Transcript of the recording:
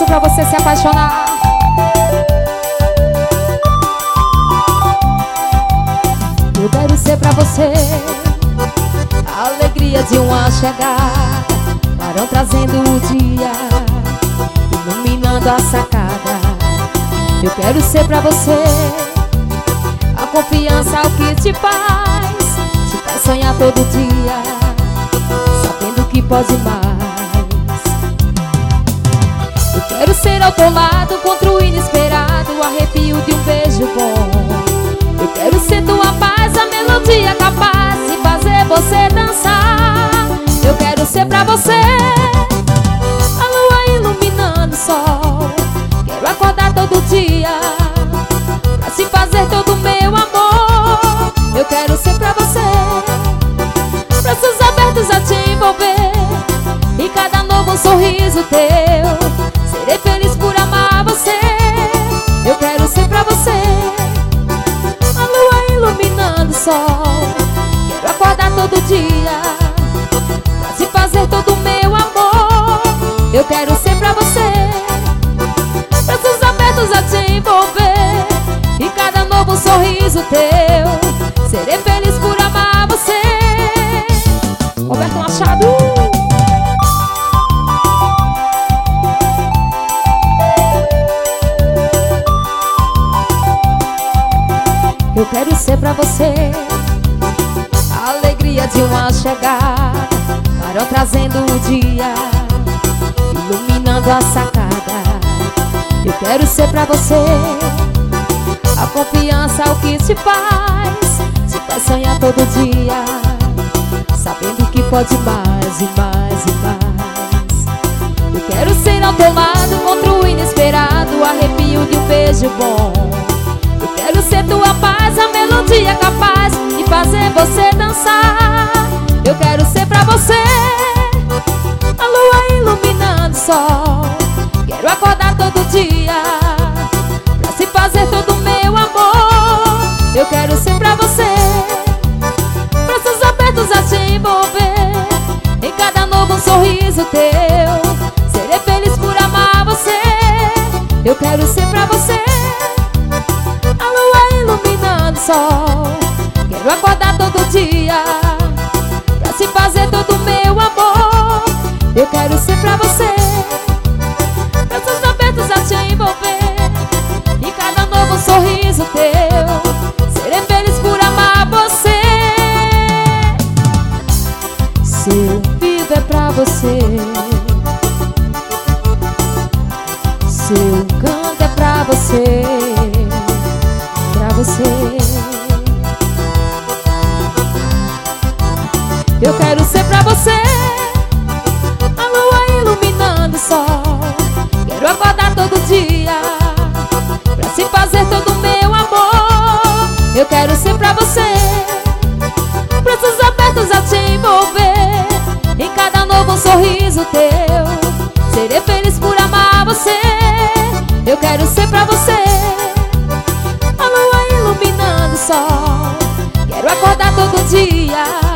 pra você se apaixonar. Eu quero ser pra você a alegria de uma chegada, clarão trazendo o dia, iluminando a sacada. Eu quero ser pra você a confiança, o que te faz sonhar todo dia, sabendo que pode mais. Eu quero ser ao teu lado contra o inesperado, o arrepio de um beijo bom. Eu quero ser tua paz, a melodia capaz de fazer você dançar. Eu quero ser pra você a lua iluminando o sol. Quero acordar todo dia pra se fazer todo meu amor. Eu quero ser pra você braços abertos a te envolver, e cada novo sorriso teu, serei feliz por amar você. Eu quero ser pra você a lua iluminando o sol. Quero acordar todo dia pra te fazer todo meu amor. Eu quero ser pra você braços abertos a te envolver, e cada novo sorriso teu, serei feliz por amar você. Roberto Machado. Eu quero ser pra você a alegria de uma chegada, clarão trazendo o dia, iluminando a sacada. Eu quero ser pra você a confiança, o que te faz sonhar todo dia, sabendo que pode mais e mais e mais. Eu quero ser ao teu lado contra o inesperado, o arrepio de um beijo bom. Eu quero ser tua paz, a melodia capaz de fazer você dançar. Eu quero ser pra você a lua iluminando o sol. Quero acordar todo dia pra se fazer todo meu amor. Eu quero ser pra você braços abertos a te envolver, em cada novo sorriso teu, serei feliz por amar você. Eu quero ser pra você a lua iluminando o sol. Quero acordar todo dia pra se fazer todo meu amor. Eu quero ser pra você braços abertos a te envolver, em cada novo sorriso teu, serei feliz por amar você. Seu vivo é pra você, seu canto é pra você, pra você. Eu quero ser pra você a lua iluminando o sol. Quero acordar todo dia pra se fazer todo meu amor. Eu quero ser pra você braços abertos a te envolver, em cada novo sorriso teu, serei feliz por amar você. Eu quero ser pra você a lua iluminando o sol. Quero acordar todo dia